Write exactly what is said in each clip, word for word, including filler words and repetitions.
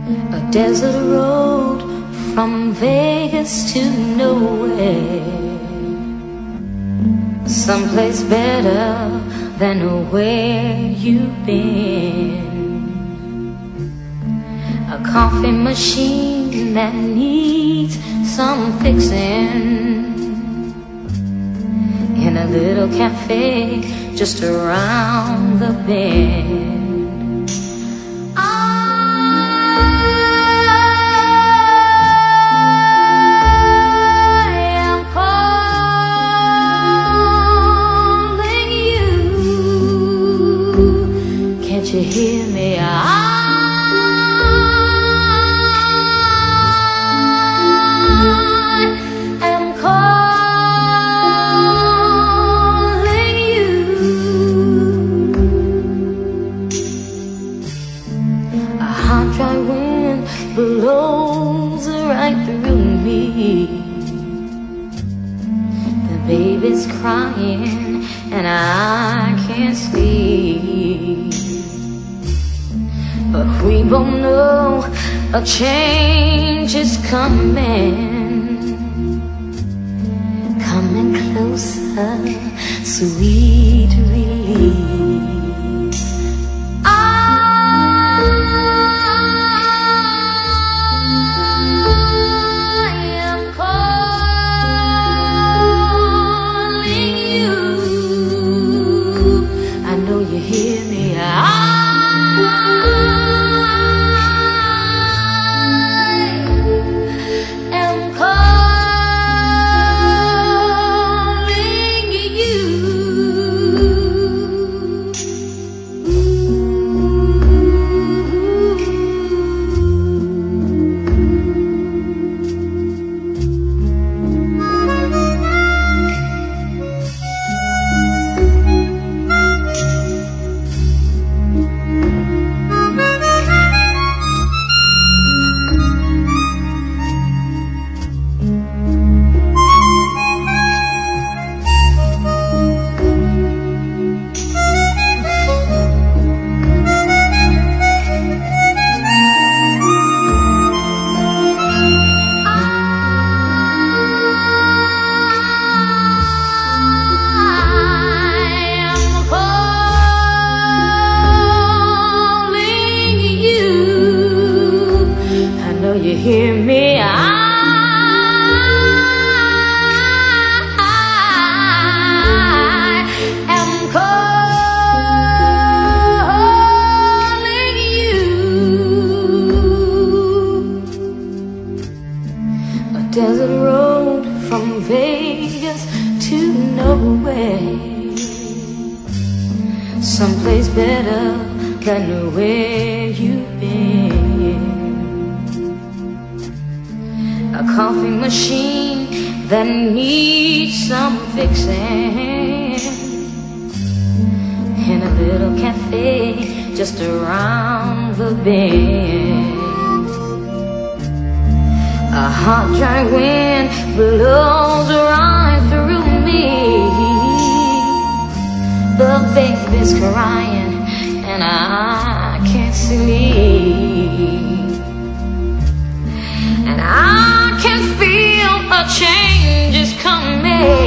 A desert road from Vegas to nowhere, someplace better than where you've been. A coffee machine that needs some fixing, in a little cafe just around the bend. You hear me? I am calling you. A hot, dry wind blows right through me. The baby's crying and I can't sleep. But we both know a change is coming, coming closer, sweet release. I am calling you. I know you hear me. I you hear me? I am calling you. A desert road from Vegas to nowhere, someplace better than where you've been. A coffee machine that needs some fixing, in a little cafe just around the bend. A hot, dry wind blows right through me. The baby's crying and I can't sleep, and I can feel a change is coming,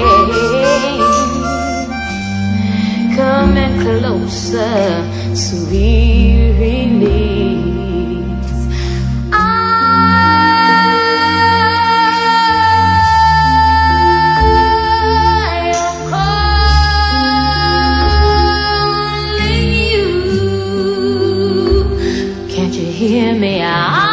coming closer, sweet release. I am calling you. Can't you hear me? I